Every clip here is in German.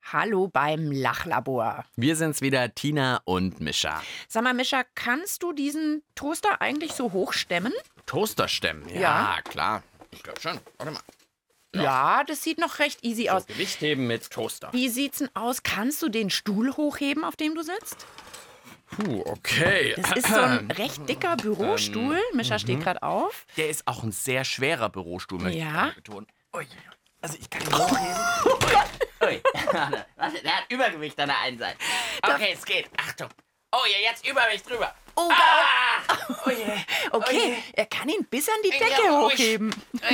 Hallo beim Lachlabor. Wir sind's wieder, Tina und Mischa. Sag mal, Mischa, kannst du diesen Toaster eigentlich so hochstemmen? Toasterstemmen, ja, Ja. klar. Ich glaube schon. Warte mal. Ja, das sieht noch recht easy aus. Gewicht heben mit Toaster. Wie sieht's denn aus? Kannst du den Stuhl hochheben, auf dem du sitzt? Puh, okay. Das ist so ein recht dicker Bürostuhl. Mischa steht gerade auf. Der ist auch ein sehr schwerer Bürostuhl, möchte ich Ja. gerne betonen. Ui, also ich kann ihn hochheben. Ui, warte, der hat Übergewicht an der einen Seite. Okay, es geht. Achtung. Oh ja, jetzt Übergewicht drüber. Oh, Oh je. okay, er kann ihn bis an die Decke Ja, ruhig. hochheben.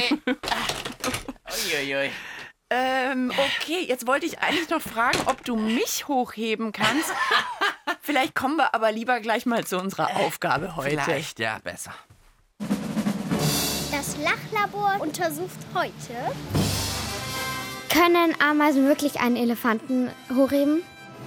Uiuiui. Okay, jetzt wollte ich eigentlich noch fragen, ob du mich hochheben kannst. Vielleicht kommen wir aber lieber gleich mal zu unserer Aufgabe heute. Vielleicht, ja, besser. Das Lachlabor untersucht heute: Können Ameisen wirklich einen Elefanten hochheben?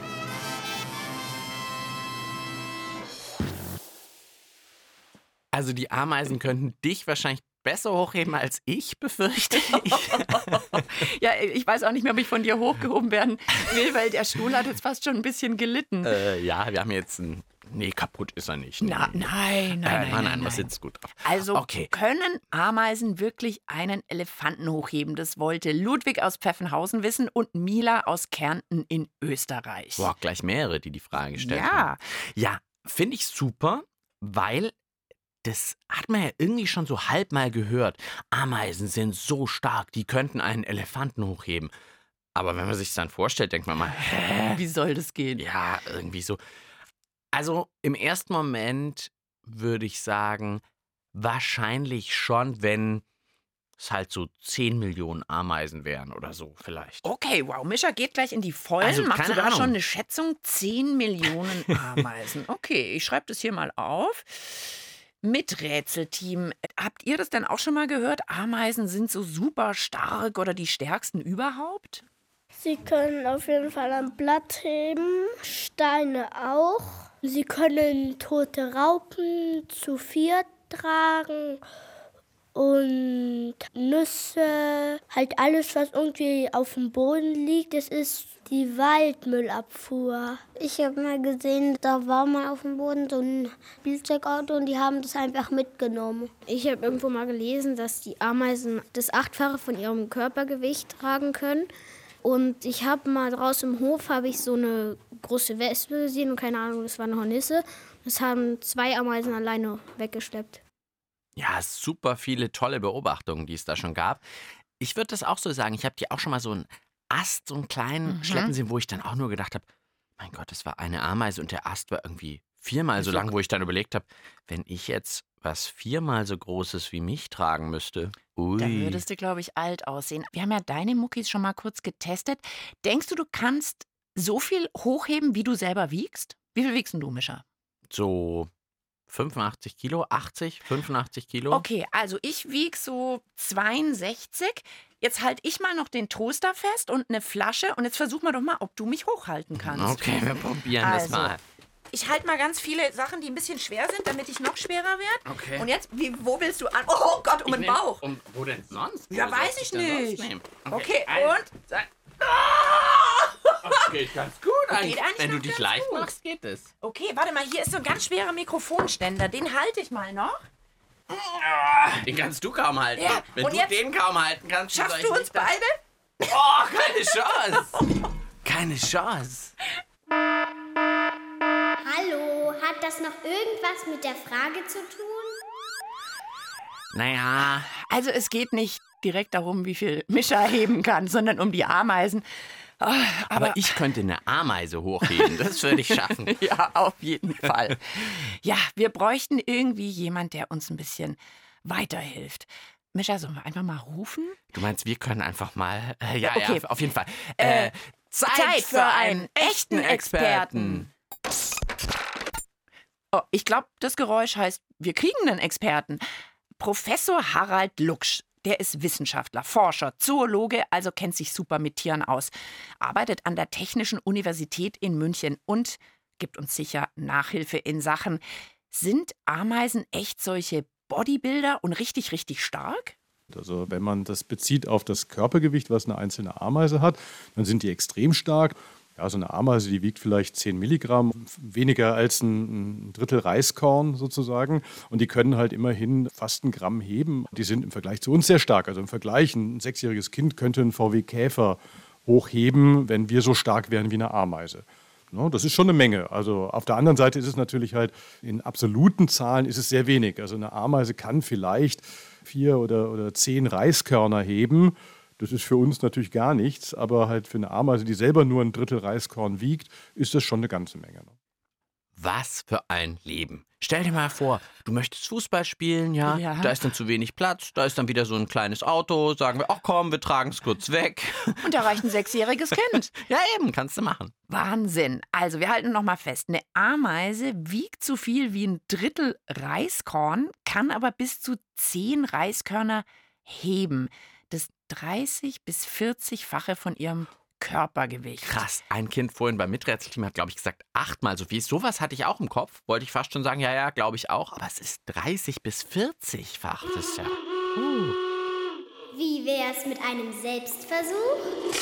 Also die Ameisen könnten dich wahrscheinlich besser hochheben als ich, befürchte ich. Ja, ich weiß auch nicht mehr, ob ich von dir hochgehoben werden will, weil der Stuhl hat jetzt fast schon ein bisschen gelitten. Ja, wir haben jetzt einen... Nee, kaputt ist er nicht. Nein, Nein, man sitzt gut drauf. Also Okay. können Ameisen wirklich einen Elefanten hochheben? Das wollte Ludwig aus Pfeffenhausen wissen und Mila aus Kärnten in Österreich. Boah, gleich mehrere, die Frage gestellt Ja. haben. Ja, finde ich super, weil das hat man ja irgendwie schon so halb mal gehört. Ameisen sind so stark, die könnten einen Elefanten hochheben. Aber wenn man sich dann vorstellt, denkt man mal, Wie soll das gehen? ja, irgendwie so. Also im ersten Moment würde ich sagen, wahrscheinlich schon, wenn es halt so 10 Millionen Ameisen wären oder so vielleicht. Okay, wow, Mischa geht gleich in die Vollen. Also, Macht keine sogar Ahnung. schon eine Schätzung, 10 Millionen Ameisen. Okay, ich schreibe das hier mal auf. Mit Rätselteam. Habt ihr das denn auch schon mal gehört? Ameisen sind so super stark oder die stärksten überhaupt? Sie können auf jeden Fall ein Blatt heben, Steine auch. Sie können tote Raupen zu viert tragen und Nüsse, halt alles, was irgendwie auf dem Boden liegt. Das ist die Waldmüllabfuhr. Ich habe mal gesehen, da war mal auf dem Boden so ein Spielzeugauto und die haben das einfach mitgenommen. Ich habe irgendwo mal gelesen, dass die Ameisen das 8-fache von ihrem Körpergewicht tragen können. Und ich habe mal draußen im Hof so eine große Wespe gesehen und keine Ahnung, das war eine Hornisse. Das haben 2 Ameisen alleine weggeschleppt. Ja, super viele tolle Beobachtungen, die es da schon gab. Ich würde das auch so sagen. Ich habe die auch schon mal so einen Ast, so einen kleinen schleppen sehen, wo ich dann auch nur gedacht habe, mein Gott, das war eine Ameise und der Ast war irgendwie 4-mal so lang, wo ich dann überlegt habe, wenn ich jetzt was 4-mal so Großes wie mich tragen müsste. Ui. Da würdest du, glaube ich, alt aussehen. Wir haben ja deine Muckis schon mal kurz getestet. Denkst du, du kannst so viel hochheben, wie du selber wiegst? Wie viel wiegst denn du, Mischa? So 85 Kilo, 80, 85 Kilo. Okay, also ich wiege so 62. Jetzt halte ich mal noch den Toaster fest und eine Flasche. Und jetzt versuch mal doch mal, ob du mich hochhalten kannst. Okay, wir probieren das Also, mal. Ich halte mal ganz viele Sachen, die ein bisschen schwer sind, damit ich noch schwerer werde. Okay. Und jetzt, wo willst du an? Oh Gott, um den Bauch. Wo denn sonst? Ja, Wo soll weiß ich denn sonst nicht. nehmen? Okay, also, und? Das geht ganz gut eigentlich. eigentlich Wenn du noch dich ganz leicht gut. machst, geht es. Okay, warte mal, hier ist so ein ganz schwerer Mikrofonständer. Den halte ich mal noch. Den kannst du kaum halten. Ja, Wenn und du jetzt den kaum halten kannst, wie soll Schaffst ich du uns nicht das- beide? Oh, keine Chance. Keine Chance. Hallo, hat das noch irgendwas mit der Frage zu tun? Naja, Also es geht nicht direkt darum, wie viel Mischa heben kann, sondern um die Ameisen. aber ich könnte eine Ameise hochheben. Das würde ich schaffen. Ja, auf jeden Fall. Ja, wir bräuchten irgendwie jemand, der uns ein bisschen weiterhilft. Mischa, sollen wir einfach mal rufen? Du meinst, wir können einfach mal... ja, Okay. auf jeden Fall. Zeit für einen echten Experten. Oh, ich glaube, das Geräusch heißt, wir kriegen einen Experten. Professor Harald Luksch, der ist Wissenschaftler, Forscher, Zoologe, also kennt sich super mit Tieren aus, arbeitet an der Technischen Universität in München und gibt uns sicher Nachhilfe in Sachen, sind Ameisen echt solche Bodybuilder und richtig, richtig stark? Also wenn man das bezieht auf das Körpergewicht, was eine einzelne Ameise hat, dann sind die extrem stark. Ja, so eine Ameise, die wiegt vielleicht 10 Milligramm, weniger als ein Drittel Reiskorn sozusagen. Und die können halt immerhin fast 1 Gramm heben. Die sind im Vergleich zu uns sehr stark. Also im Vergleich, ein 6-jähriges Kind könnte einen VW Käfer hochheben, wenn wir so stark wären wie eine Ameise. No, das ist schon eine Menge. Also auf der anderen Seite ist es natürlich halt, in absoluten Zahlen ist es sehr wenig. Also eine Ameise kann vielleicht 4 oder 10 Reiskörner heben. Das ist für uns natürlich gar nichts, aber halt für eine Ameise, die selber nur ein Drittel Reiskorn wiegt, ist das schon eine ganze Menge. Was für ein Leben. Stell dir mal vor, du möchtest Fußball spielen, ja? Da ist dann zu wenig Platz, da ist dann wieder so ein kleines Auto, sagen wir, ach komm, wir tragen es kurz weg. Und da reicht ein 6-jähriges Kind. Ja eben, kannst du machen. Wahnsinn. Also wir halten noch mal fest, eine Ameise wiegt so viel wie ein Drittel Reiskorn, kann aber bis zu 10 Reiskörner heben. Das 30- bis 40-fache von ihrem Körpergewicht. Krass, ein Kind vorhin beim Miträtselteam hat, glaube ich, gesagt, 8-mal so viel. Sowas hatte ich auch im Kopf. Wollte ich fast schon sagen, ja, glaube ich auch. Aber es ist 30- bis 40-fach. Das ist ja... Wie wär's mit einem Selbstversuch?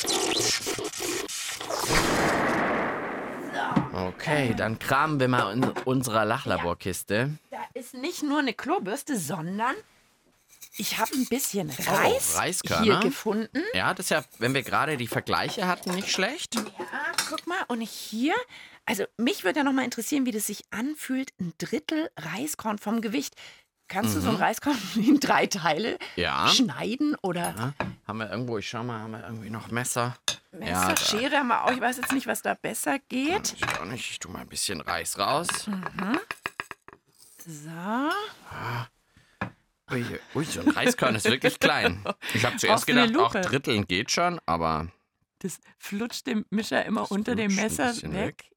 Okay, dann kramen wir mal in unserer Lachlaborkiste. Da ist nicht nur eine Klobürste, sondern ich habe ein bisschen Reis Reiskörner hier gefunden. Ja, das ist ja, wenn wir gerade die Vergleiche hatten, nicht schlecht. Ja, guck mal. Und hier, also mich würde ja noch mal interessieren, wie das sich anfühlt, ein Drittel Reiskorn vom Gewicht. Kannst du so ein Reiskorn in 3 Teile schneiden oder? Ja. Haben wir irgendwo, ich schau mal, haben wir irgendwie noch Messer? Messer, Schere haben wir auch. Ich weiß jetzt nicht, was da besser geht. Ich auch nicht. Ich tue mal ein bisschen Reis raus. So. Ui, so ein Reiskörn ist wirklich klein. Ich habe zuerst gedacht, auch Dritteln geht schon, aber... Das flutscht dem Mischer immer unter dem Messer weg.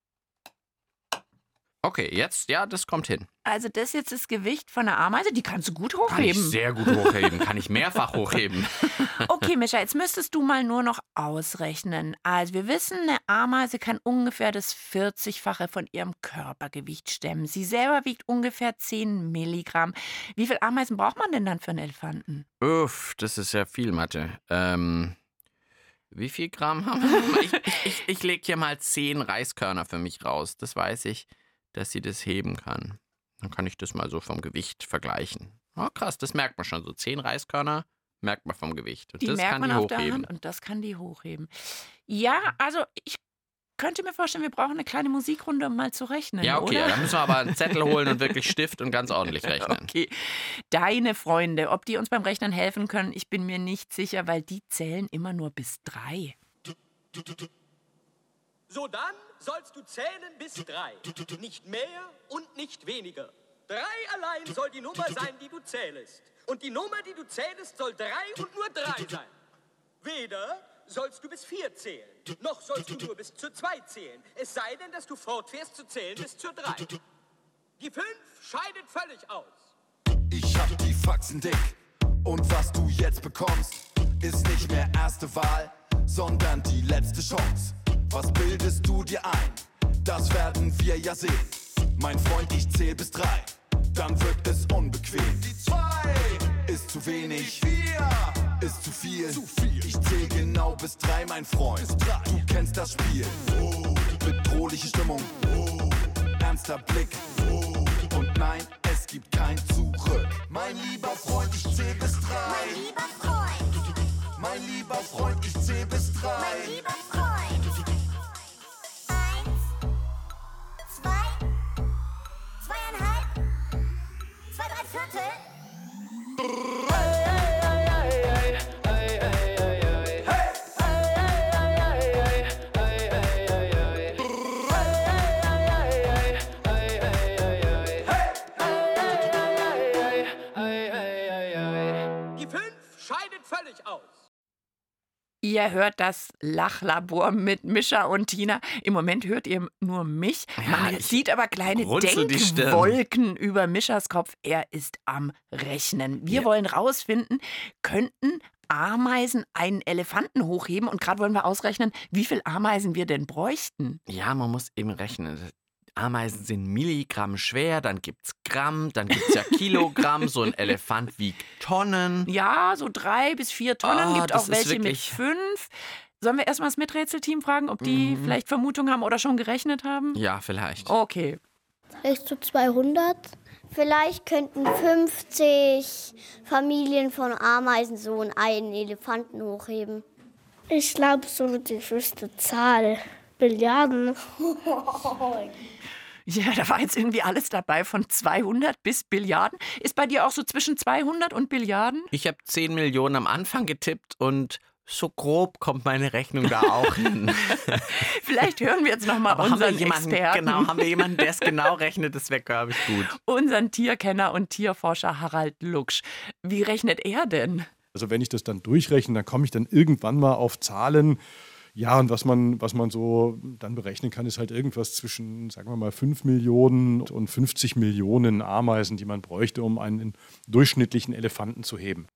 Okay, jetzt, ja, das kommt hin. Also das jetzt das Gewicht von einer Ameise, die kannst du gut Kann hochheben. ich sehr gut hochheben, kann ich mehrfach hochheben. Okay, Mischa, jetzt müsstest du mal nur noch ausrechnen. Also wir wissen, eine Ameise kann ungefähr das 40-fache von ihrem Körpergewicht stemmen. Sie selber wiegt ungefähr 10 Milligramm. Wie viel Ameisen braucht man denn dann für einen Elefanten? Uff, das ist ja viel Mathe. Wie viel Gramm haben wir? Ich lege hier mal 10 Reiskörner für mich raus. Das weiß ich, dass sie das heben kann. Dann kann ich das mal so vom Gewicht vergleichen. Oh, krass, das merkt man schon. So 10 Reiskörner merkt man vom Gewicht. Und Die das merkt kann man die auf der hochheben. Hand und das kann die hochheben. Ja, also ich könnte mir vorstellen, wir brauchen eine kleine Musikrunde, um mal zu rechnen, Ja, okay, oder? dann müssen wir aber einen Zettel holen und wirklich Stift und ganz ordentlich rechnen. Okay, deine Freunde, ob die uns beim Rechnen helfen können, ich bin mir nicht sicher, weil die zählen immer nur bis 3. So, dann sollst du zählen bis 3. Nicht mehr und nicht weniger. 3 allein soll die Nummer sein, die du zählst. Und die Nummer, die du zählst, soll 3 und nur 3 sein. Weder sollst du bis 4 zählen, noch sollst du nur bis zur 2 zählen. Es sei denn, dass du fortfährst zu zählen bis zur 3. Die 5 scheidet völlig aus. Ich hab die Faxen dick und was du jetzt bekommst, ist nicht mehr erste Wahl, sondern die letzte Chance. Was bildest du dir ein? Das werden wir ja sehen. Mein Freund, ich zähl bis 3, dann wird es unbequem. Die 2 ist zu wenig, die 4 ist zu viel. Ich zähl genau bis 3, mein Freund. Du kennst das Spiel. Bedrohliche Stimmung, ernster Blick. Und nein, es gibt kein Zurück. Mein lieber Freund, ich zähl bis 3. Mein lieber Freund, Mein lieber Freund, ich zähl bis 3. mein lieber Freund. 1, 2, 2,5, 2 3/4. Die 5 scheidet völlig aus. Ihr hört das Lachlabor mit Mischa und Tina. Im Moment hört ihr nur mich. Man ich sieht aber kleine runzel die Stirn. Denkwolken über Mischas Kopf. Er ist am Rechnen. Wir wollen rausfinden, könnten Ameisen einen Elefanten hochheben? Und gerade wollen wir ausrechnen, wie viele Ameisen wir denn bräuchten. Ja, man muss eben rechnen. Ameisen sind Milligramm schwer, dann gibt's Gramm, dann gibt's ja Kilogramm. So ein Elefant wiegt Tonnen. Ja, so 3 bis 4 Tonnen. Gibt das auch ist welche mit wirklich- 5. Sollen wir erstmal das Miträtselteam fragen, ob die vielleicht Vermutungen haben oder schon gerechnet haben? Ja, vielleicht. Okay. Vielleicht so 200. Vielleicht könnten 50 Familien von Ameisen so einen Elefanten hochheben. Ich glaube, so die höchste Zahl. Billiarden. Ja, da war jetzt irgendwie alles dabei, von 200 bis Billiarden. Ist bei dir auch so zwischen 200 und Billiarden? Ich habe 10 Millionen am Anfang getippt und so grob kommt meine Rechnung da auch hin. Vielleicht hören wir jetzt noch mal Aber haben wir unseren jemanden, Experten, haben wir jemanden, der es genau rechnet? Das wäre, glaube ich, gut. unseren Tierkenner und Tierforscher Harald Luksch. Wie rechnet er denn? Also wenn ich das dann durchrechne, dann komme ich dann irgendwann mal auf Zahlen. Ja, und was man so dann berechnen kann, ist halt irgendwas zwischen, sagen wir mal, 5 Millionen und 50 Millionen Ameisen, die man bräuchte, um einen durchschnittlichen Elefanten zu heben.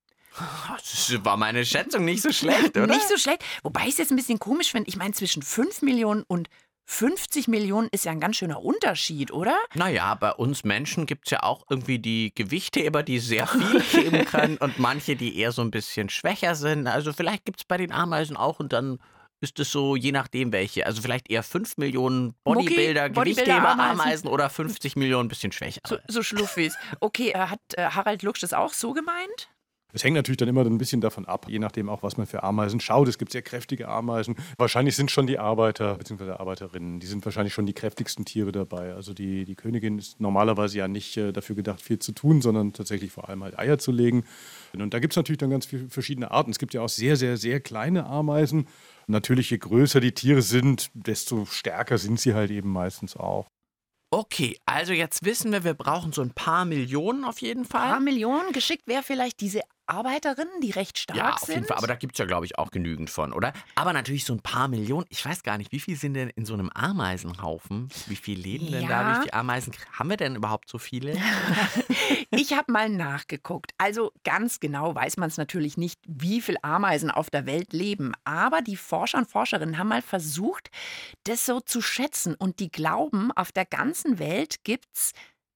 Das war meine Schätzung nicht so schlecht, oder? Nicht so schlecht. Wobei ich es jetzt ein bisschen komisch finde. Ich meine, zwischen 5 Millionen und 50 Millionen ist ja ein ganz schöner Unterschied, oder? Naja, bei uns Menschen gibt es ja auch irgendwie die Gewichtheber, die sehr viel heben können und manche, die eher so ein bisschen schwächer sind. Also vielleicht gibt es bei den Ameisen auch und dann ist es so, je nachdem welche. Also vielleicht eher 5 Millionen Bodybuilder, Gewichtheber, Ameisen oder 50 Millionen ein bisschen schwächer. So Schluffis. Okay, hat Harald Luksch das auch so gemeint? Es hängt natürlich dann immer ein bisschen davon ab, je nachdem auch, was man für Ameisen schaut. Es gibt sehr kräftige Ameisen. Wahrscheinlich sind schon die Arbeiter bzw. Arbeiterinnen, die sind wahrscheinlich schon die kräftigsten Tiere dabei. Also die Königin ist normalerweise ja nicht dafür gedacht, viel zu tun, sondern tatsächlich vor allem halt Eier zu legen. Und da gibt es natürlich dann ganz viele verschiedene Arten. Es gibt ja auch sehr, sehr, sehr kleine Ameisen. Und natürlich, je größer die Tiere sind, desto stärker sind sie halt eben meistens auch. Okay, also jetzt wissen wir brauchen so ein paar Millionen auf jeden Fall. Ein paar Millionen. Geschickt wäre vielleicht diese Arbeiterinnen, die recht stark Ja, auf sind. jeden Fall. Aber da gibt es ja, glaube ich, auch genügend von, oder? Aber natürlich so ein paar Millionen. Ich weiß gar nicht, wie viel sind denn in so einem Ameisenhaufen? Wie viel leben denn da? Wie viele Ameisen haben wir denn überhaupt so viele? Ich habe mal nachgeguckt. Also ganz genau weiß man es natürlich nicht, wie viele Ameisen auf der Welt leben. Aber die Forscher und Forscherinnen haben mal versucht, das so zu schätzen. Und die glauben, auf der ganzen Welt gibt es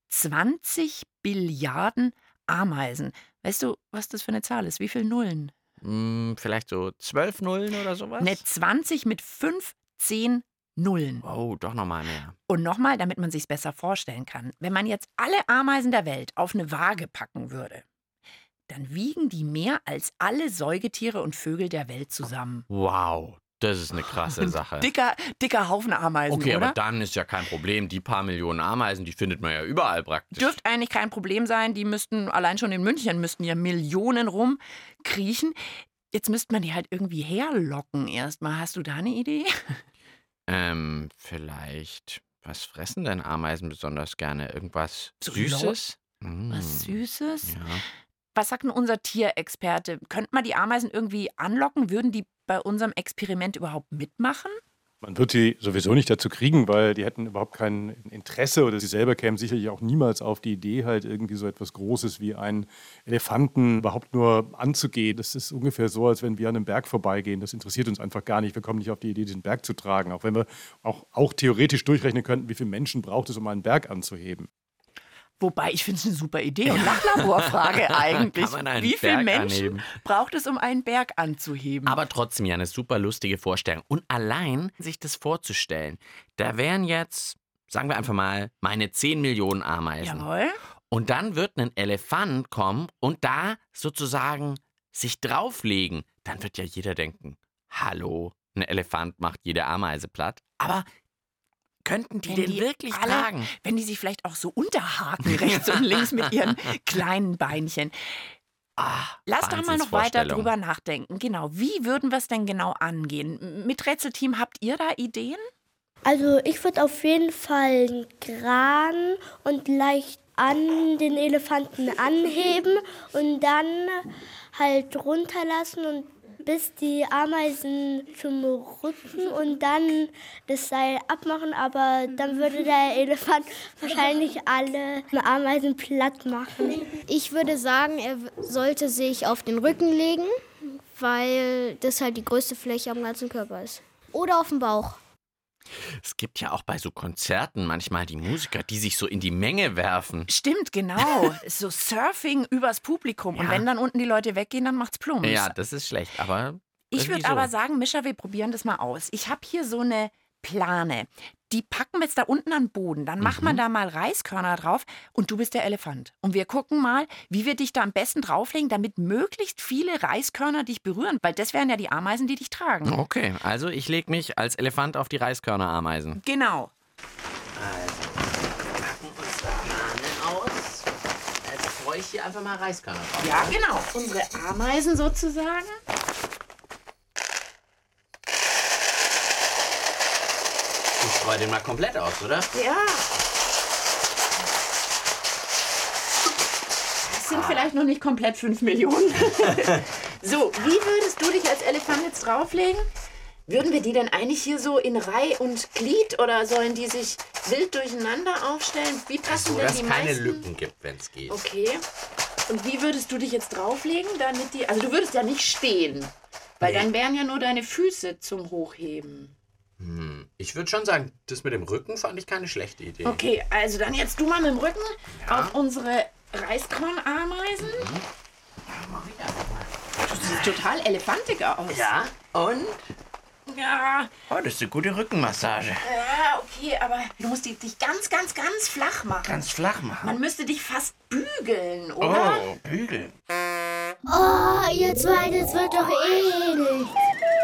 20 Billiarden Ameisen. Weißt du, was das für eine Zahl ist? Wie viele Nullen? Vielleicht so 12 Nullen oder sowas? Eine 20 mit 15 Nullen. Oh, doch nochmal mehr. Und nochmal, damit man sich besser vorstellen kann. Wenn man jetzt alle Ameisen der Welt auf eine Waage packen würde, dann wiegen die mehr als alle Säugetiere und Vögel der Welt zusammen. Wow, das ist eine krasse Sache. Dicker Haufen Ameisen, Okay, oder? aber dann ist ja kein Problem. Die paar Millionen Ameisen, die findet man ja überall praktisch. Dürfte eigentlich kein Problem sein. Die müssten, allein schon in München, müssten ja Millionen rumkriechen. Jetzt müsste man die halt irgendwie herlocken erstmal. Hast du da eine Idee? Vielleicht, was fressen denn Ameisen besonders gerne? Irgendwas So Süßes? Was Süßes? Ja. Was sagt denn unser Tierexperte? Könnte man die Ameisen irgendwie anlocken? Würden die bei unserem Experiment überhaupt mitmachen? Man wird sie sowieso nicht dazu kriegen, weil die hätten überhaupt kein Interesse oder sie selber kämen sicherlich auch niemals auf die Idee, halt irgendwie so etwas Großes wie einen Elefanten überhaupt nur anzugehen. Das ist ungefähr so, als wenn wir an einem Berg vorbeigehen. Das interessiert uns einfach gar nicht. Wir kommen nicht auf die Idee, diesen Berg zu tragen. Auch wenn wir auch theoretisch durchrechnen könnten, wie viele Menschen braucht es, um einen Berg anzuheben. Wobei, ich finde es eine super Idee und Lachlaborfrage eigentlich. Kann man einen Wie viele Berg Menschen anheben? braucht es, um einen Berg anzuheben? Aber trotzdem ja eine super lustige Vorstellung. Und allein sich das vorzustellen, da wären jetzt, sagen wir einfach mal, meine 10 Millionen Ameisen. Jawohl. Und dann wird ein Elefant kommen und da sozusagen sich drauflegen. Dann wird ja jeder denken, hallo, ein Elefant macht jede Ameise platt. Aber könnten die Wenn den die wirklich alle- tragen? Wenn die sich vielleicht auch so unterhaken, rechts und links mit ihren kleinen Beinchen. Lass doch mal noch weiter Wahnsinnsvorstellung. drüber nachdenken. Genau, wie würden wir es denn genau angehen? Mit Rätselteam, habt ihr da Ideen? Also ich würde auf jeden Fall einen Kran und leicht an den Elefanten anheben und dann halt runterlassen und bis die Ameisen zum Rücken und dann das Seil abmachen, aber dann würde der Elefant wahrscheinlich alle Ameisen platt machen. Ich würde sagen, er sollte sich auf den Rücken legen, weil das halt die größte Fläche am ganzen Körper ist. Oder auf den Bauch. Es gibt ja auch bei so Konzerten manchmal die Musiker, die sich so in die Menge werfen. Stimmt, genau. So Surfing übers Publikum. Und Ja. wenn dann unten die Leute weggehen, dann macht's Plumps. Ja, das ist schlecht, aber Ich irgendwie würde aber so. sagen, Mischa, wir probieren das mal aus. Ich habe hier so eine Plane. Die packen wir jetzt da unten an den Boden. Dann machen wir da mal Reiskörner drauf und du bist der Elefant. Und wir gucken mal, wie wir dich da am besten drauflegen, damit möglichst viele Reiskörner dich berühren. Weil das wären ja die Ameisen, die dich tragen. Okay, also ich lege mich als Elefant auf die Reiskörnerameisen. Genau. Packen uns da Ahnen aus. Jetzt streue ich hier einfach mal Reiskörner drauf. Ja, genau. Unsere Ameisen sozusagen. Ich streue den mal komplett aus, oder? Ja. Das sind vielleicht noch nicht komplett 5 Millionen. So, wie würdest du dich als Elefant jetzt drauflegen? Würden wir die denn eigentlich hier so in Reih und Glied oder sollen die sich wild durcheinander aufstellen? Wie passen So, denn dass die es keine meisten? Lücken gibt, wenn es geht. Okay. Und wie würdest du dich jetzt drauflegen, damit die... Also du würdest ja nicht stehen, weil dann wären ja nur deine Füße zum Hochheben. Ich würde schon sagen, das mit dem Rücken fand ich keine schlechte Idee. Okay, also dann jetzt du mal mit dem Rücken auf unsere Reiskornameisen. Du siehst total elefantig aus. Ja, und? Ja, Oh, das ist eine gute Rückenmassage. okay, aber du musst dich ganz, ganz, ganz flach machen. Ganz flach machen. Man müsste dich fast bügeln, oder? Oh, Bügel. Oh, ihr zwei, das wird doch eh nicht.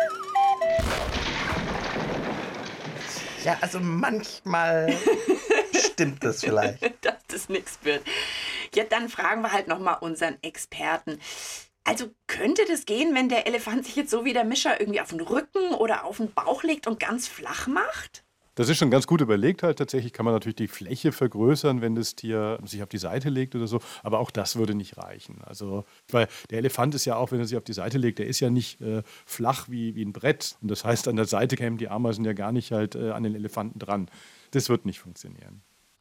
Ja, also manchmal stimmt das vielleicht. Dass das nichts wird. Ja, dann fragen wir halt nochmal unseren Experten. Also könnte das gehen, wenn der Elefant sich jetzt so wie der Mischer irgendwie auf den Rücken oder auf den Bauch legt und ganz flach macht? Das ist schon ganz gut überlegt halt. Tatsächlich kann man natürlich die Fläche vergrößern, wenn das Tier sich auf die Seite legt oder so. Aber auch das würde nicht reichen. Also, weil der Elefant ist ja auch, wenn er sich auf die Seite legt, der ist ja nicht flach wie ein Brett. Und das heißt, an der Seite kämen die Ameisen ja gar nicht halt an den Elefanten dran. Das wird nicht funktionieren.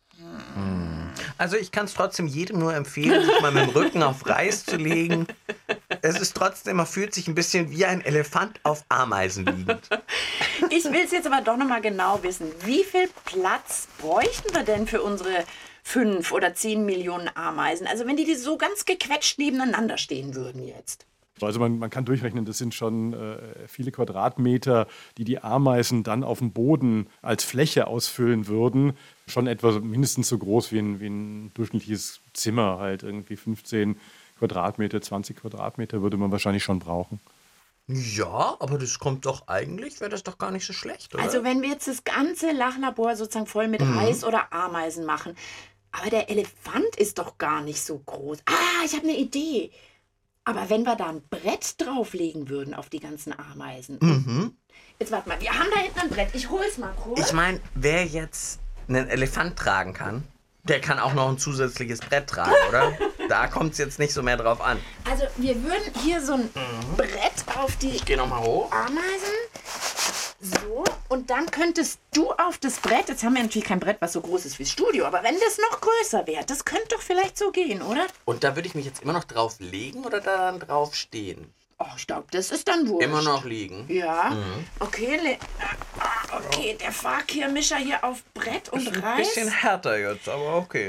Also ich kann es trotzdem jedem nur empfehlen, sich mal mit dem Rücken auf Reis zu legen. Es ist trotzdem, man fühlt sich ein bisschen wie ein Elefant auf Ameisen liegend. Ich will es jetzt aber doch nochmal genau wissen. Wie viel Platz bräuchten wir denn für unsere 5 oder 10 Millionen Ameisen? Also wenn die so ganz gequetscht nebeneinander stehen würden jetzt. Also man kann durchrechnen, das sind schon viele Quadratmeter, die die Ameisen dann auf dem Boden als Fläche ausfüllen würden. Schon etwa mindestens so groß wie ein durchschnittliches Zimmer, halt irgendwie 15 Quadratmeter, 20 Quadratmeter würde man wahrscheinlich schon brauchen. Ja, aber das kommt doch eigentlich, wäre das doch gar nicht so schlecht, oder? Also wenn wir jetzt das ganze Lachlabor sozusagen voll mit Reis oder Ameisen machen. Aber der Elefant ist doch gar nicht so groß. Ah, ich habe eine Idee. Aber wenn wir da ein Brett drauflegen würden auf die ganzen Ameisen. Jetzt warte mal, wir haben da hinten ein Brett. Ich hol's mal kurz. Ich meine, wer jetzt einen Elefant tragen kann, der kann auch noch ein zusätzliches Brett tragen, oder? Da kommt es jetzt nicht so mehr drauf an. Also wir würden hier so ein Brett auf die Geh noch mal hoch. Ameisen. So, und dann könntest du auf das Brett, jetzt haben wir natürlich kein Brett, was so groß ist wie das Studio, aber wenn das noch größer wäre, das könnte doch vielleicht so gehen, oder? Und da würde ich mich jetzt immer noch drauf legen oder da dann drauf stehen? Oh, ich glaube, das ist dann wurscht. Immer noch liegen. Ja, okay, okay, der Fakir-Mischer hier auf Brett und Ein Reis. bisschen härter jetzt, aber okay.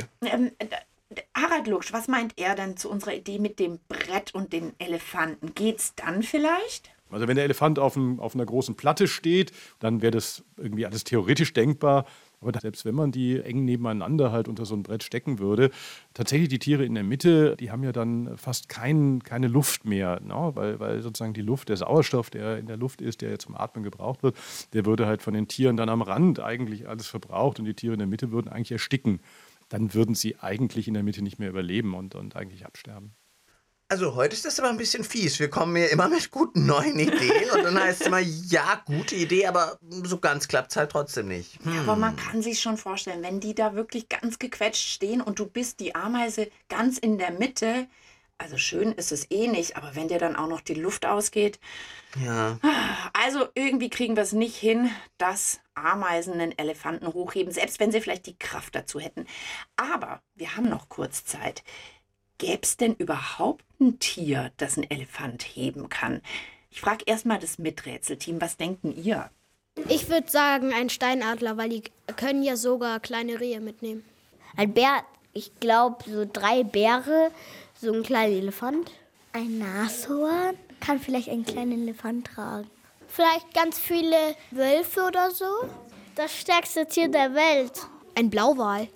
Harald Luksch, was meint er denn zu unserer Idee mit dem Brett und den Elefanten? Geht's dann vielleicht? Also wenn der Elefant auf einer großen Platte steht, dann wäre das irgendwie alles theoretisch denkbar. Aber selbst wenn man die eng nebeneinander halt unter so ein Brett stecken würde, tatsächlich die Tiere in der Mitte, die haben ja dann fast keine Luft mehr, ne? Weil sozusagen die Luft, der Sauerstoff, der in der Luft ist, der zum Atmen gebraucht wird, der würde halt von den Tieren dann am Rand eigentlich alles verbraucht und die Tiere in der Mitte würden eigentlich ersticken. Dann würden sie eigentlich in der Mitte nicht mehr überleben und eigentlich absterben. Also heute ist das aber ein bisschen fies. Wir kommen hier immer mit guten neuen Ideen und dann heißt es immer, ja, gute Idee, aber so ganz klappt es halt trotzdem nicht. Ja, aber man kann sich schon vorstellen, wenn die da wirklich ganz gequetscht stehen und du bist die Ameise ganz in der Mitte, also schön ist es eh nicht, aber wenn dir dann auch noch die Luft ausgeht. Ja. Also irgendwie kriegen wir es nicht hin, dass Ameisen einen Elefanten hochheben, selbst wenn sie vielleicht die Kraft dazu hätten. Aber wir haben noch kurz Zeit. Gäbe es denn überhaupt ein Tier, das ein Elefant heben kann? Ich frage erstmal das Miträtselteam, was denken ihr? Ich würde sagen, ein Steinadler, weil die können ja sogar kleine Rehe mitnehmen. Ein Bär, ich glaube, so 3 Bäre, so ein kleiner Elefant. Ein Nashorn kann vielleicht einen kleinen Elefant tragen. Vielleicht ganz viele Wölfe oder so. Das stärkste Tier der Welt. Ein Blauwal.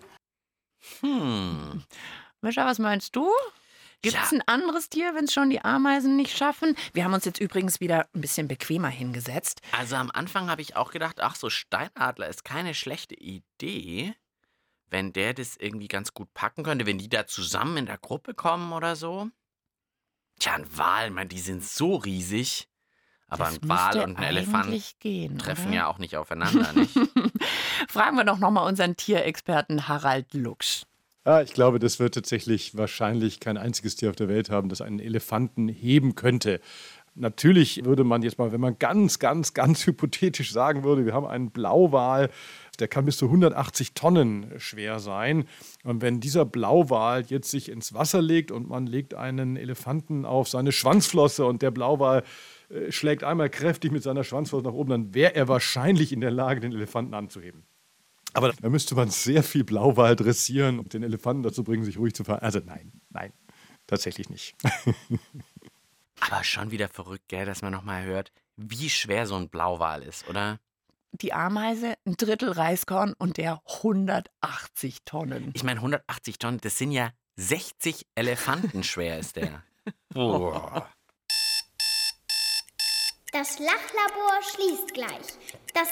Mischa, was meinst du? Gibt es ein anderes Tier, wenn es schon die Ameisen nicht schaffen? Wir haben uns jetzt übrigens wieder ein bisschen bequemer hingesetzt. Also am Anfang habe ich auch gedacht, ach so, Steinadler ist keine schlechte Idee, wenn der das irgendwie ganz gut packen könnte, wenn die da zusammen in der Gruppe kommen oder so. Tja, ein Wal, die sind so riesig. Aber Das ein Wal müsste und ein Elefant eigentlich gehen, treffen oder? ja auch nicht aufeinander, nicht? Fragen wir doch nochmal unseren Tierexperten Harald Luksch. Ja, ich glaube, das wird tatsächlich wahrscheinlich kein einziges Tier auf der Welt haben, das einen Elefanten heben könnte. Natürlich würde man jetzt mal, wenn man ganz hypothetisch sagen würde, wir haben einen Blauwal, der kann bis zu 180 Tonnen schwer sein. Und wenn dieser Blauwal jetzt sich ins Wasser legt und man legt einen Elefanten auf seine Schwanzflosse und der Blauwal schlägt einmal kräftig mit seiner Schwanzflosse nach oben, dann wäre er wahrscheinlich in der Lage, den Elefanten anzuheben. Aber da müsste man sehr viel Blauwal dressieren, um den Elefanten dazu bringen, sich ruhig zu verhalten. Also nein, tatsächlich nicht. Aber schon wieder verrückt, gell, dass man nochmal hört, wie schwer so ein Blauwal ist, oder? Die Ameise, ein Drittel Reiskorn und der 180 Tonnen. Ich meine, 180 Tonnen, das sind ja 60 Elefanten schwer ist der. Boah. Das Lachlabor schließt gleich. Das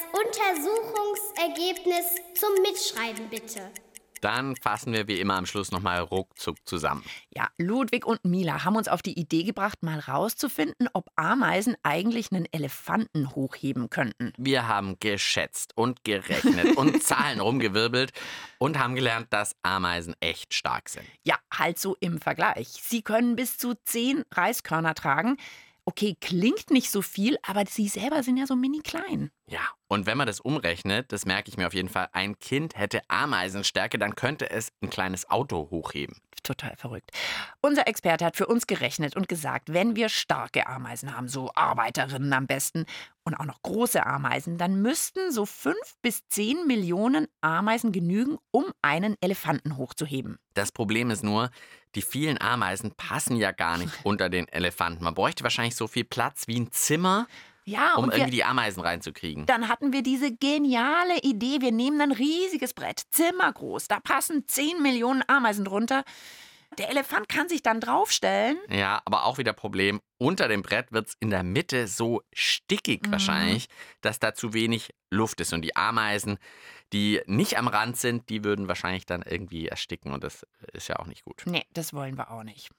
Untersuchungsergebnis zum Mitschreiben bitte. Dann fassen wir wie immer am Schluss nochmal ruckzuck zusammen. Ja, Ludwig und Mila haben uns auf die Idee gebracht, mal rauszufinden, ob Ameisen eigentlich einen Elefanten hochheben könnten. Wir haben geschätzt und gerechnet und Zahlen rumgewirbelt und haben gelernt, dass Ameisen echt stark sind. Ja, halt so im Vergleich. Sie können bis zu 10 Reiskörner tragen. Okay, klingt nicht so viel, aber sie selber sind ja so mini klein. Ja, und wenn man das umrechnet, das merke ich mir auf jeden Fall, ein Kind hätte Ameisenstärke, dann könnte es ein kleines Auto hochheben. Total verrückt. Unser Experte hat für uns gerechnet und gesagt, wenn wir starke Ameisen haben, so Arbeiterinnen am besten, und auch noch große Ameisen, dann müssten so 5 bis 10 Millionen Ameisen genügen, um einen Elefanten hochzuheben. Das Problem ist nur, die vielen Ameisen passen ja gar nicht unter den Elefanten. Man bräuchte wahrscheinlich so viel Platz wie ein Zimmer, Ja, um und irgendwie die Ameisen reinzukriegen. dann hatten wir diese geniale Idee, wir nehmen ein riesiges Brett, zimmergroß, da passen 10 Millionen Ameisen drunter. Der Elefant kann sich dann draufstellen. Ja, aber auch wieder Problem, unter dem Brett wird es in der Mitte so stickig wahrscheinlich, dass da zu wenig Luft ist. Und die Ameisen, die nicht am Rand sind, die würden wahrscheinlich dann irgendwie ersticken und das ist ja auch nicht gut. Nee, das wollen wir auch nicht.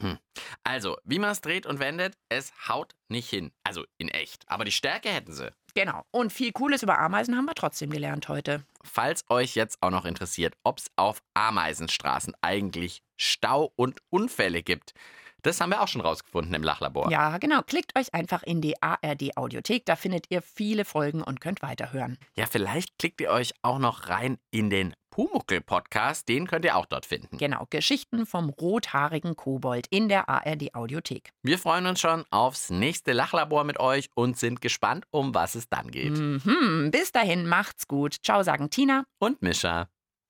Also, wie man es dreht und wendet, es haut nicht hin. Also in echt. Aber die Stärke hätten sie. Genau. Und viel Cooles über Ameisen haben wir trotzdem gelernt heute. Falls euch jetzt auch noch interessiert, ob es auf Ameisenstraßen eigentlich Stau und Unfälle gibt, das haben wir auch schon rausgefunden im Lachlabor. Ja, genau. Klickt euch einfach in die ARD-Audiothek. Da findet ihr viele Folgen und könnt weiterhören. Ja, vielleicht klickt ihr euch auch noch rein in den Pumuckl-Podcast. Den könnt ihr auch dort finden. Genau. Geschichten vom rothaarigen Kobold in der ARD-Audiothek. Wir freuen uns schon aufs nächste Lachlabor mit euch und sind gespannt, um was es dann geht. Bis dahin, macht's gut. Ciao, sagen Tina und Mischa.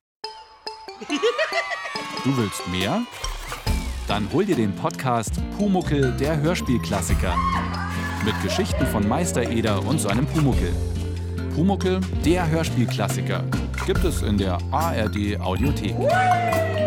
Du willst mehr? Dann hol dir den Podcast Pumuckl, der Hörspielklassiker. Mit Geschichten von Meister Eder und seinem Pumuckl. Pumuckl, der Hörspielklassiker. Gibt es in der ARD Audiothek.